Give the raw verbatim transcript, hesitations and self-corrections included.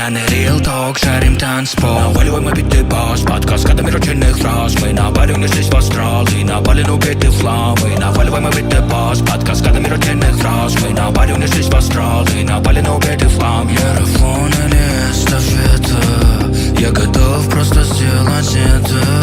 Постоянный real talk, шарим танцпол. Наваливаем обиты бас, подкаст годами ручных фраз. Мы навалим, неслись в астрал, и навалим убитый флам. Мы наваливаем обиты бас, подкаст годами ручных фраз. Мы навалим, неслись в астрал, и навалим убитый флам. Марафон или эстафета, я готов просто сделать это.